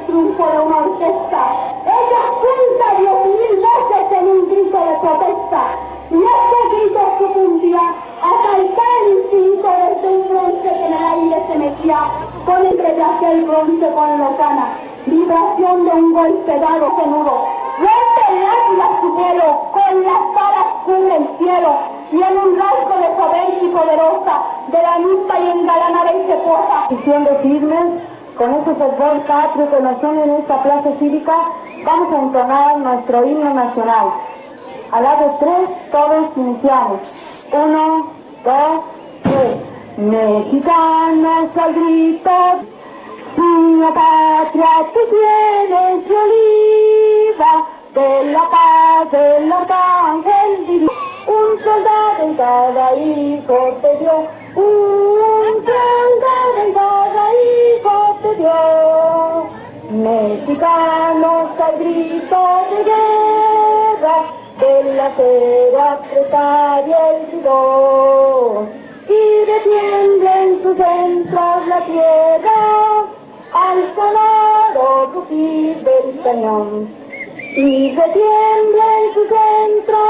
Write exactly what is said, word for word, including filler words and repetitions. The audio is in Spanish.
el triunfo de una orquesta. Ella junta diez mil veces en un grito de protesta. Y este grito sucumbía a saltar el instinto desde un bronce que en el aire se metía con el que el bronce con lozana. Vibración de un golpe dado cenudo. Rompe el águila su vuelo, con las alas cubre el cielo, y en un rasgo de soberbia y poderosa, de la ninfa y engalanada y se posa. Siendo firmes, con ese fervor patrio que nos une en esta plaza cívica, vamos a entonar nuestro himno nacional. A la de tres, todos iniciamos. Uno, dos, tres. Mexicanos al grito, mi patria tú tienes de oliva, de la paz del arcángel divino. Un soldado en cada hijo te dio, un soldado en cada hijo te dio. Mexicanos al grito de guerra, del acero apretar y el sudor, y detiembla en sus centros la tierra, al sonoro rugir del cañón. Y retiembla en sus centros